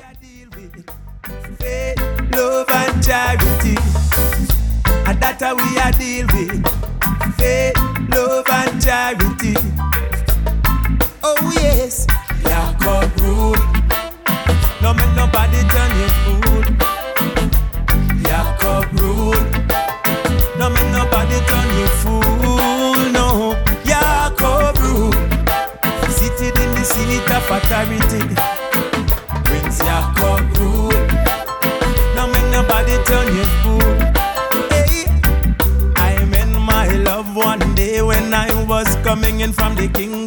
I deal with. Faith, love and charity. And that's how we are deal with. Faith, love and charity. Oh yes, Jacob rule. No make nobody turn you fool. Jacob rule. No make nobody turn you fool. No, Jacob rule. Seated in the seat of authority. Prince Jacob rule. No make nobody turn you fool. Hey, I met my love one day when I was coming in from the king